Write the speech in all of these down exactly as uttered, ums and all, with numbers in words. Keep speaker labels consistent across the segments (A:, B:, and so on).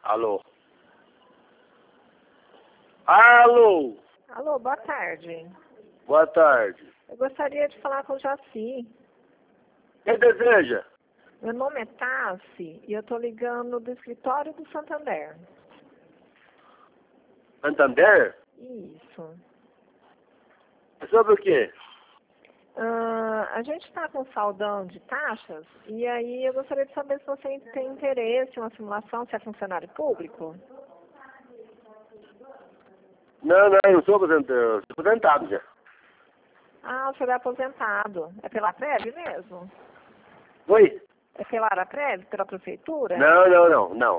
A: Alô? Alô?
B: Alô, boa tarde.
A: Boa tarde.
B: Eu gostaria de falar com o Jaci.
A: Quem deseja?
B: Meu nome é Tassi e eu estou ligando do escritório do Santander.
A: Santander?
B: Isso.
A: É sobre o quê?
B: Ah, a gente está com saldão de taxas e aí eu gostaria de saber se você tem interesse em uma simulação, se é funcionário público.
A: Não, não, eu não sou aposentado, eu sou aposentado já.
B: Ah, o senhor é aposentado. É pela Prev mesmo?
A: Oi?
B: É pela Prev, pela prefeitura?
A: Não, não, não, não.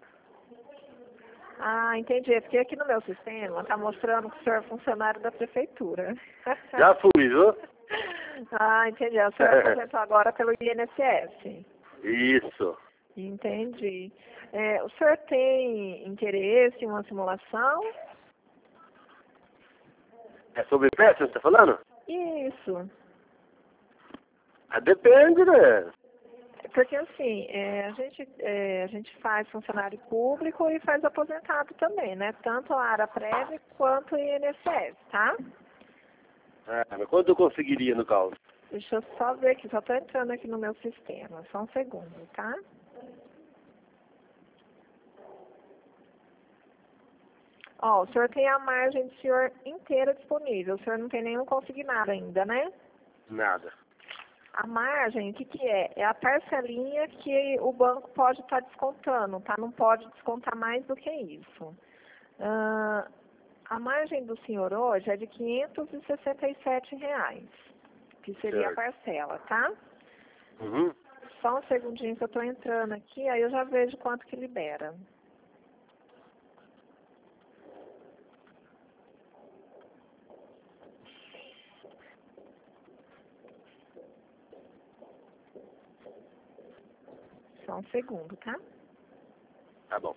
B: Ah, entendi. É porque aqui no meu sistema está mostrando que o senhor é funcionário da prefeitura.
A: Já fui, viu?
B: Ah, entendi. O senhor aposentou agora pelo I N S S.
A: Isso.
B: Entendi. É, o senhor tem interesse em uma simulação?
A: É sobre festa que você está falando?
B: Isso.
A: Ah, depende, né?
B: Porque assim, é, a, gente, é, a gente faz funcionário público e faz aposentado também, né? Tanto a área prévia quanto o I N S S, tá?
A: Ah, mas quanto eu conseguiria no caso?
B: Deixa eu só ver aqui, só estou entrando aqui no meu sistema. Só um segundo, tá? Ó, o senhor tem a margem do senhor inteira disponível. O senhor não tem nenhum consignado ainda, né?
A: Nada.
B: A margem, o que que é? É a parcelinha que o banco pode estar descontando, tá? Não pode descontar mais do que isso. Ah, a margem do senhor hoje é de quinhentos e sessenta e sete reais, que seria a
A: Certo.
B: parcela, tá?
A: Uhum.
B: Só um segundinho que eu estou entrando aqui, aí eu já vejo quanto que libera. Só um segundo, tá?
A: Tá bom.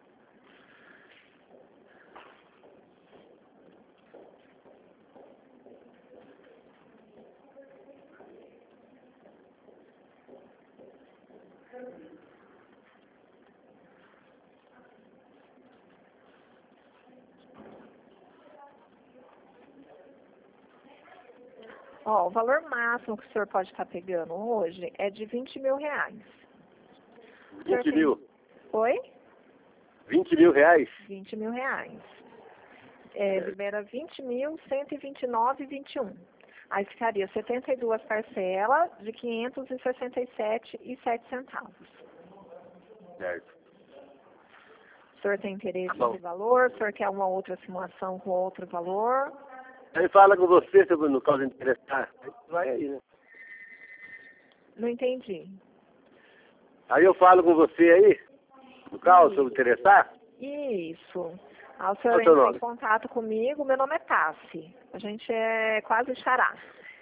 B: Ó, o valor máximo que o senhor pode estar pegando hoje é de vinte mil reais. O senhor
A: vinte
B: tem...
A: mil?
B: Oi?
A: vinte mil reais?
B: vinte mil reais. É, libera vinte mil, cento e vinte e nove e vinte e um. Aí ficaria setenta e duas parcelas de quinhentos e sessenta e sete e sete centavos.
A: Certo.
B: O senhor tem
A: Tá
B: interesse
A: bom.
B: de valor? O senhor quer uma outra simulação com outro valor?
A: Aí fala com você, se no caso interessar. Aí vai aí, né?
B: Não entendi.
A: Aí eu falo com você aí, no caso, se eu interessar.
B: Isso. Aí o
A: Qual
B: senhor
A: é o seu
B: entra em
A: nome?
B: contato comigo. Meu nome é Tassi. A gente é quase xará.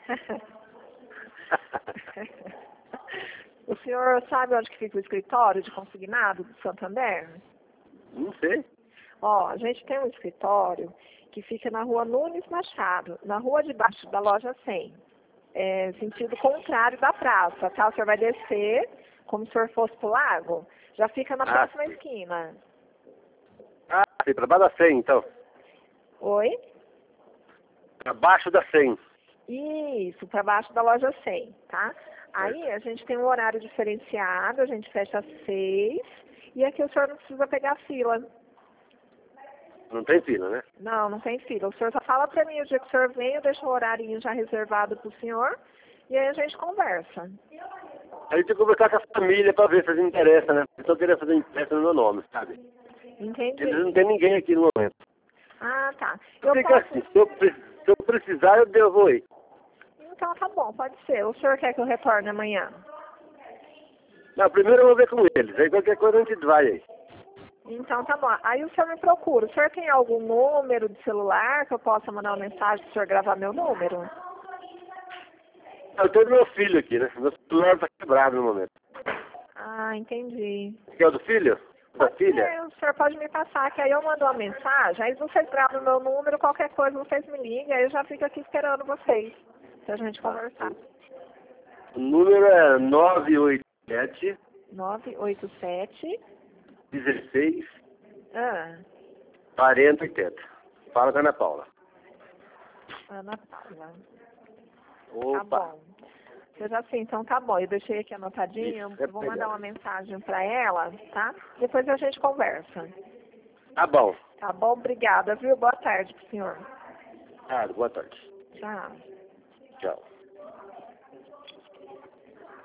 B: O senhor sabe onde que fica o escritório de consignado do Santander?
A: Não sei.
B: Ó, a gente tem um escritório que fica na rua Nunes Machado, na rua de baixo da loja cem, é, sentido contrário da praça, tá? O senhor vai descer, como se o senhor fosse pro lago, já fica na
A: Ah,
B: próxima
A: sim.
B: esquina.
A: Ah, sim, para baixo da cem, então.
B: Oi?
A: Para baixo da cem.
B: Isso, para baixo da loja cem, tá? Aí
A: Certo.
B: a gente tem um horário diferenciado, a gente fecha às seis, e aqui o senhor não precisa pegar fila.
A: Não tem fila, né?
B: Não, não tem fila. O senhor só fala para mim o dia que o senhor vem, eu deixo o horário já reservado para o senhor, e aí a gente conversa.
A: Aí tem que conversar com a família para ver se eles interessam, né? Eu só queria fazer interesse no meu nome, sabe?
B: Entendi.
A: Eles não tem ninguém aqui no momento.
B: Ah, tá. Eu
A: Fica
B: posso...
A: assim, se eu, pre- se eu precisar, eu devo ir.
B: Então tá bom, pode ser. O senhor quer que eu retorne amanhã?
A: Não, primeiro eu vou ver com eles, aí qualquer coisa a gente vai aí.
B: Então tá bom. Aí o senhor me procura. O senhor tem algum número de celular que eu possa mandar uma mensagem para o senhor gravar meu número?
A: Eu tenho meu filho aqui, né? Meu celular tá quebrado no momento.
B: Ah, entendi.
A: Que é o do filho? Da
B: Pode
A: filha?
B: ser, o senhor pode me passar, que aí eu mando uma mensagem, aí vocês gravam meu número, qualquer coisa vocês me ligam, aí eu já fico aqui esperando vocês, pra gente conversar.
A: O número é nove oito sete,
B: nove oito sete,
A: dezesseis,
B: Ah,
A: quarenta, oitenta. Fala com a Ana Paula.
B: Ana Paula.
A: Opa.
B: Tá bom. Seja assim, então tá bom. Eu deixei aqui anotadinho.
A: Isso, é
B: Eu vou
A: melhor.
B: mandar uma mensagem para ela, tá? Depois a gente conversa.
A: Tá bom.
B: Tá bom? Obrigada, viu? Boa tarde pro senhor.
A: Ah, boa tarde.
B: Tchau.
A: Tchau.